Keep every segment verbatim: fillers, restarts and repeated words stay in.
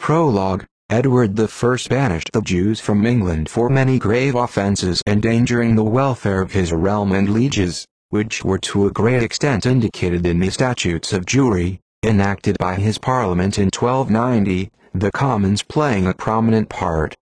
Prologue. Edward the First banished the Jews from England for many grave offences endangering the welfare of his realm and lieges, which were to a great extent indicated in the Statutes of Jewry, enacted by his Parliament in twelve ninety, the Commons playing a prominent part.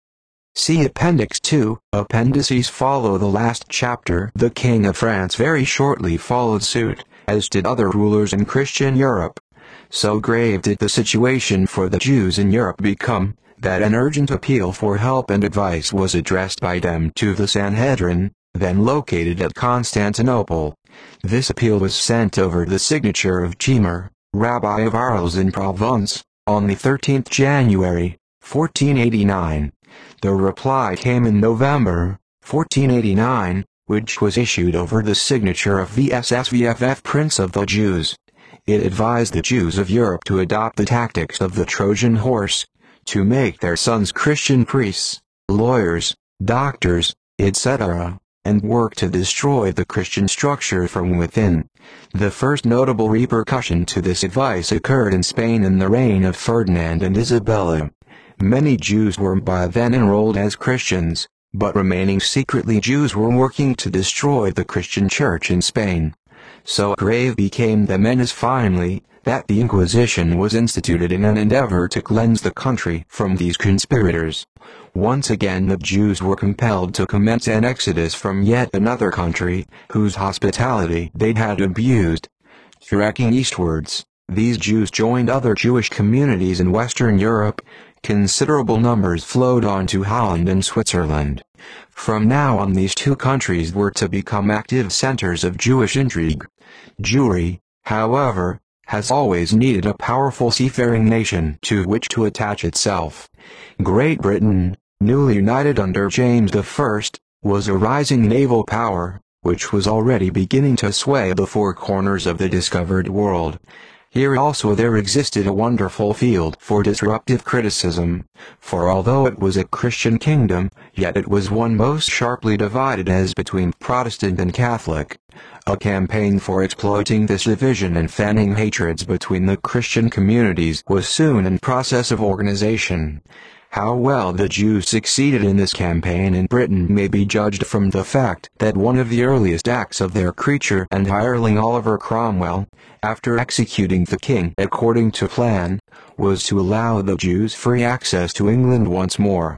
See Appendix two. Appendices follow the last chapter. The King of France very shortly followed suit, as did other rulers in Christian Europe. So grave did the situation for the Jews in Europe become, that an urgent appeal for help and advice was addressed by them to the Sanhedrin, then located at Constantinople. This appeal was sent over the signature of Geymer, rabbi of Arles in Provence, on the thirteenth of January, fourteen eighty-nine. The reply came in November, fourteen eighty-nine, which was issued over the signature of V S S V F F, Prince of the Jews. It advised the Jews of Europe to adopt the tactics of the Trojan horse, to make their sons Christian priests, lawyers, doctors, et cetera, and work to destroy the Christian structure from within. The first notable repercussion to this advice occurred in Spain in the reign of Ferdinand and Isabella. Many Jews were by then enrolled as Christians, but remaining secretly Jews were working to destroy the Christian Church in Spain. So grave became the menace finally, that the Inquisition was instituted in an endeavor to cleanse the country from these conspirators. Once again the Jews were compelled to commence an exodus from yet another country, whose hospitality they had abused. Trekking eastwards, these Jews joined other Jewish communities in Western Europe. Considerable numbers flowed on to Holland and Switzerland. From now on these two countries were to become active centers of Jewish intrigue. Jewry, however, has always needed a powerful seafaring nation to which to attach itself. Great Britain, newly united under James the First, was a rising naval power, which was already beginning to sway the four corners of the discovered world. Here also there existed a wonderful field for disruptive criticism, for although it was a Christian kingdom, yet it was one most sharply divided as between Protestant and Catholic. A campaign for exploiting this division and fanning hatreds between the Christian communities was soon in process of organization. How well the Jews succeeded in this campaign in Britain may be judged from the fact that one of the earliest acts of their creature and hireling Oliver Cromwell, after executing the king according to plan, was to allow the Jews free access to England once more.